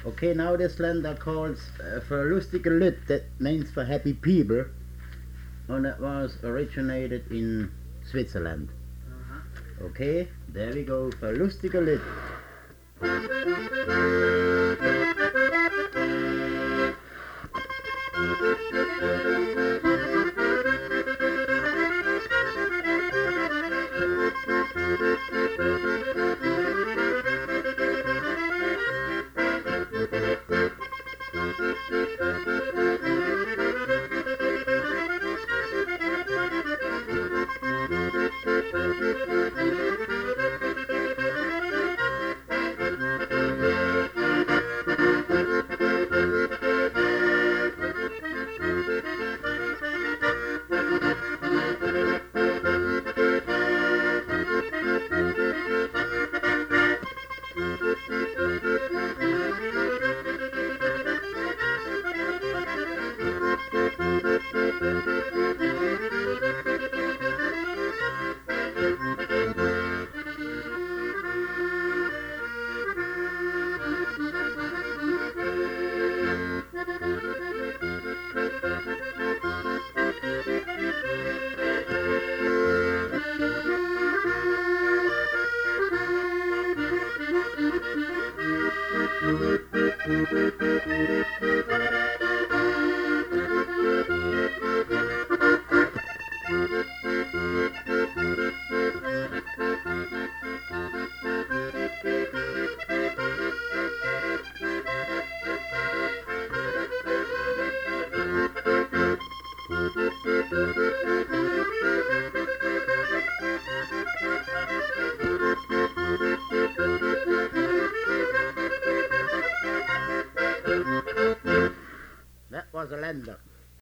Okay, now this land are called Verlustige Lüt, that means for happy people, and it was originated in Switzerland. Okay, there we go, Verlustige Lüt. That was a lander.